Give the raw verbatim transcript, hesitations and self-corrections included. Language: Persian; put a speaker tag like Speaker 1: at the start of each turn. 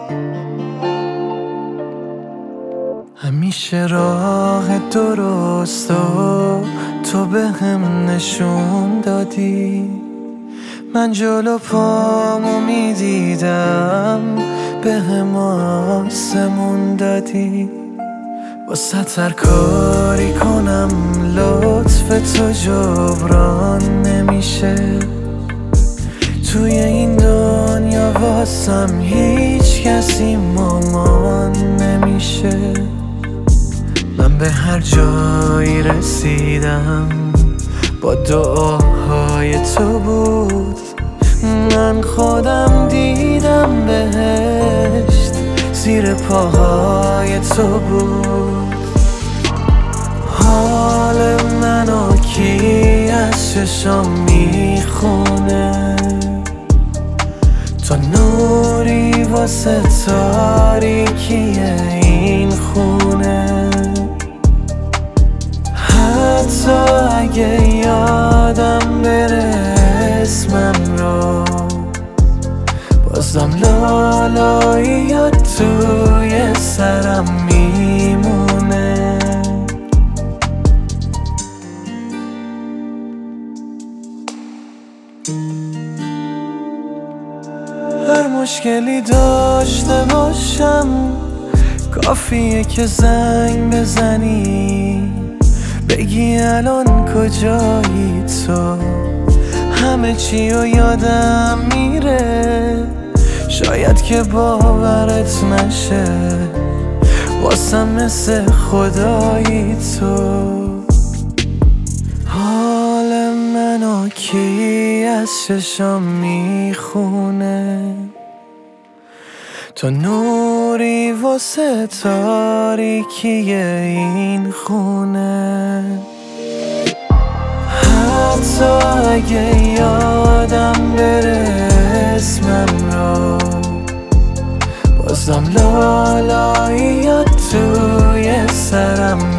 Speaker 1: همیشه راه درست و تو به هم نشون دادی، من جلو پامو میدیدم به هم آسمون دادی. واسه هر کاری کنم لطف تو جبران نمیشه، توی این دنیا واسم هیچ کسی مامان نمیشه. من به هر جایی رسیدم با دعاهای تو بود، من خودم دیدم بهشت زیر پاهای تو بود. حال منو کی از چشام میخونه، تو نوری واسه تاریکی این خونه. حتی اگه یادم بره اسمم رو، بازم لالایی یا توی سرم میمونه. هر مشکلی داشته باشم کافیه که زنگ بزنی، بگی الان کجایی تو، همه چی رو یادم میره. شاید که باورت نشه واسم مثل خدایی تو. حال منو کی از چشام میخونه، تو نوری واسه تاریکی این خونه. حتی اگه یادم بره اسمم رو، بازم لالایی یا توی سرم